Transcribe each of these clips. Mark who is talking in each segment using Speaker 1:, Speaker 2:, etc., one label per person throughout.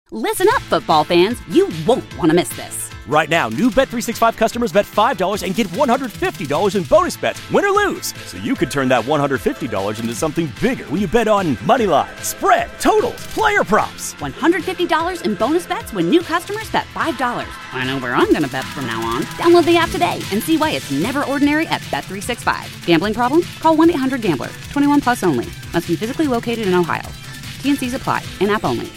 Speaker 1: Listen up, football fans. You won't want to miss this.
Speaker 2: Right now, new Bet365 customers bet $5 and get $150 in bonus bets, win or lose. So you could turn that $150 into something bigger when you bet on money line, spread, totals, player props.
Speaker 1: $150 in bonus bets when new customers bet $5. I know where I'm going to bet from now on. Download the app today and see why it's never ordinary at Bet365. Gambling problem? Call 1-800-GAMBLER. 21 plus only. Must be physically located in Ohio. T&Cs apply. In-app only.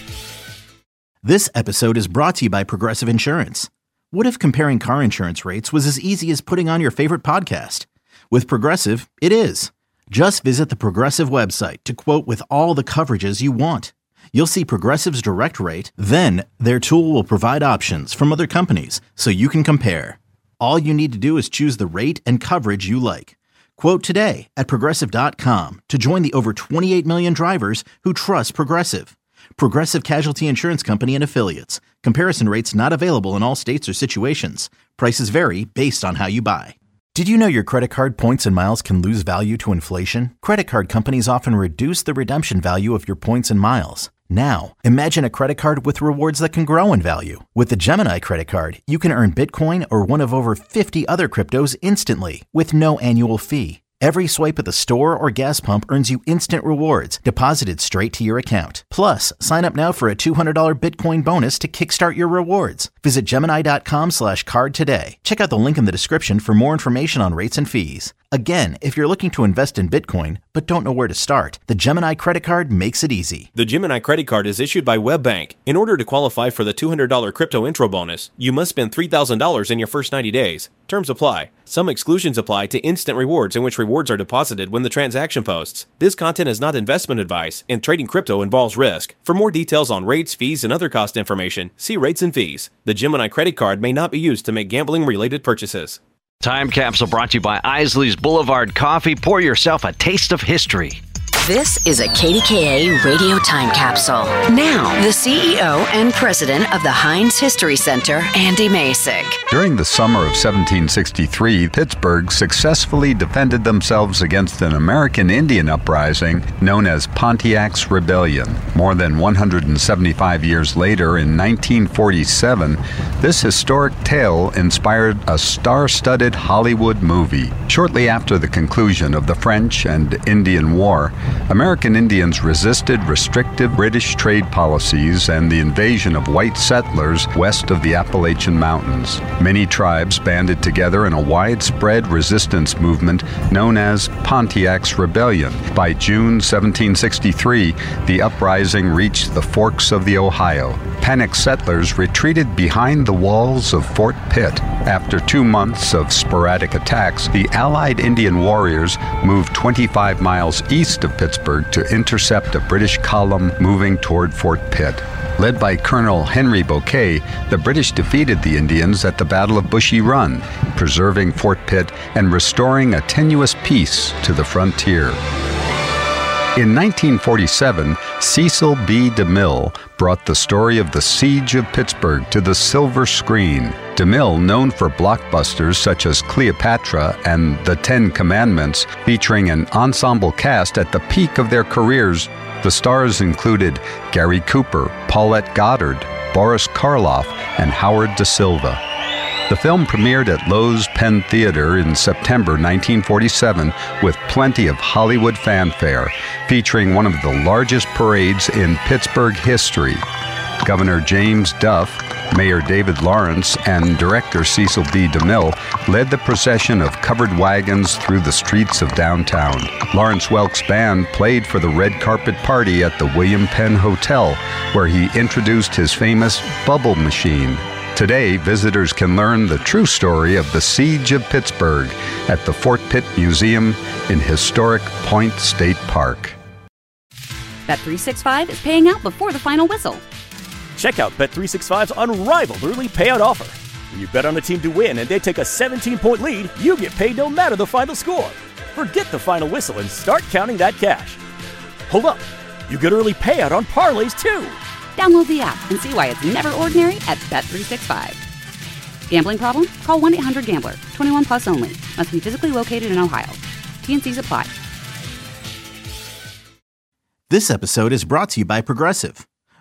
Speaker 3: This episode is brought to you by Progressive Insurance. What if comparing car insurance rates was as easy as putting on your favorite podcast? With Progressive, it is. Just visit the Progressive website to quote with all the coverages you want. You'll see Progressive's direct rate, then their tool will provide options from other companies so you can compare. All you need to do is choose the rate and coverage you like. Quote today at Progressive.com to join the over 28 million drivers who trust Progressive. Progressive Casualty Insurance Company and Affiliates. Comparison rates not available in all states or situations. Prices vary based on how you buy. Did you know your credit card points and miles can lose value to inflation? Credit card companies often reduce the redemption value of your points and miles. Now, imagine a credit card with rewards that can grow in value. With the Gemini credit card, you can earn Bitcoin or one of over 50 other cryptos instantly with no annual fee. Every swipe at the store or gas pump earns you instant rewards deposited straight to your account. Plus, sign up now for a $200 Bitcoin bonus to kickstart your rewards. Visit Gemini.com/card today. Check out the link in the description for more information on rates and fees. Again, if you're looking to invest in Bitcoin but don't know where to start, the Gemini credit card makes it easy.
Speaker 4: The Gemini credit card is issued by WebBank. In order to qualify for the $200 crypto intro bonus, you must spend $3,000 in your first 90 days. Terms apply. Some exclusions apply to instant rewards in which rewards are deposited when the transaction posts. This content is not investment advice, and trading crypto involves risk. For more details on rates, fees, and other cost information, see rates and fees. The Gemini credit card may not be used to make gambling-related purchases.
Speaker 5: Time Capsule brought to you by Isley's Boulevard Coffee. Pour yourself a taste of history.
Speaker 6: This is a KDKA radio time capsule. Now, the CEO and president of the Heinz History Center, Andy Masich.
Speaker 7: During the summer of 1763, Pittsburgh successfully defended themselves against an American Indian uprising known as Pontiac's Rebellion. More than 175 years later, in 1947, this historic tale inspired a star-studded Hollywood movie. Shortly after the conclusion of the French and Indian War, American Indians resisted restrictive British trade policies and the invasion of white settlers west of the Appalachian Mountains. Many tribes banded together in a widespread resistance movement known as Pontiac's Rebellion. By June 1763, the uprising reached the forks of the Ohio. Panicked settlers retreated behind the walls of Fort Pitt. After 2 months of sporadic attacks, the Allied Indian warriors moved 25 miles east of Pittsburgh to intercept a British column moving toward Fort Pitt. Led by Colonel Henry Bouquet, the British defeated the Indians at the Battle of Bushy Run, preserving Fort Pitt and restoring a tenuous peace to the frontier. In 1947, Cecil B. DeMille brought the story of the Siege of Pittsburgh to the silver screen. DeMille, known for blockbusters such as Cleopatra and The Ten Commandments, featuring an ensemble cast at the peak of their careers, the stars included Gary Cooper, Paulette Goddard, Boris Karloff, and Howard Da Silva. The film premiered at Loew's Penn Theater in September 1947 with plenty of Hollywood fanfare, featuring one of the largest parades in Pittsburgh history. Governor James Duff, Mayor David Lawrence, and director Cecil B. DeMille led the procession of covered wagons through the streets of downtown. Lawrence Welk's band played for the red carpet party at the William Penn Hotel, where he introduced his famous bubble machine. Today, visitors can learn the true story of the Siege of Pittsburgh at the Fort Pitt Museum in historic Point State Park.
Speaker 1: Bet365 is paying out before the final whistle.
Speaker 2: Check out Bet365's unrivaled early payout offer. When you bet on a team to win and they take a 17-point lead, you get paid no matter the final score. Forget the final whistle and start counting that cash. Hold up, you get early payout on parlays too.
Speaker 1: Download the app and see why it's never ordinary at Bet365. Gambling problem? Call 1-800-GAMBLER. 21 plus only. Must be physically located in Ohio. T&Cs apply.
Speaker 3: This episode is brought to you by Progressive.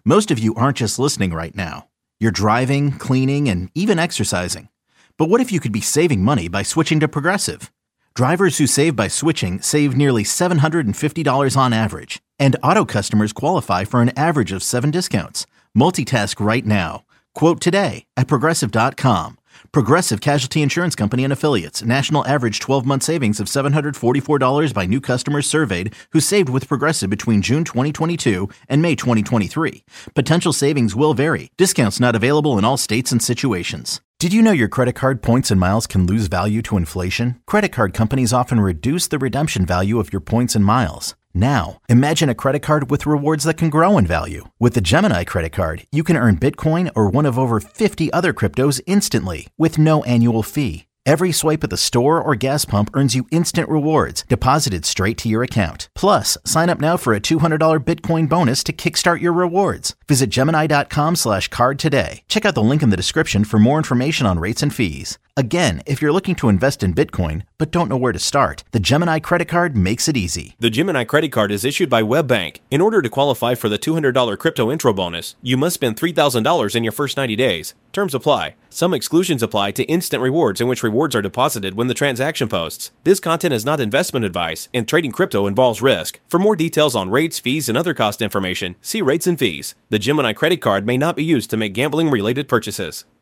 Speaker 3: Most of you aren't just listening right now. You're driving, cleaning, and even exercising. But what if you could be saving money by switching to Progressive? Drivers who save by switching save nearly $750 on average, and auto customers qualify for an average of 7 discounts. Multitask right now. Quote today at Progressive.com. Progressive Casualty Insurance Company and Affiliates. National average 12-month savings of $744 by new customers surveyed who saved with Progressive between June 2022 and May 2023. Potential savings will vary. Discounts not available in all states and situations. Did you know your credit card points and miles can lose value to inflation? Credit card companies often reduce the redemption value of your points and miles. Now, imagine a credit card with rewards that can grow in value. With the Gemini credit card, you can earn Bitcoin or one of over 50 other cryptos instantly with no annual fee. Every swipe at the store or gas pump earns you instant rewards deposited straight to your account. Plus, sign up now for a $200 Bitcoin bonus to kickstart your rewards. Visit Gemini.com/card today. Check out the link in the description for more information on rates and fees. Again, if you're looking to invest in Bitcoin but don't know where to start, the Gemini credit card makes it easy.
Speaker 4: The Gemini credit card is issued by WebBank. In order to qualify for the $200 crypto intro bonus, you must spend $3,000 in your first 90 days. Terms apply. Some exclusions apply to instant rewards in which rewards are deposited when the transaction posts. This content is not investment advice, and trading crypto involves risk. For more details on rates, fees, and other cost information, see rates and fees. The Gemini credit card may not be used to make gambling-related purchases.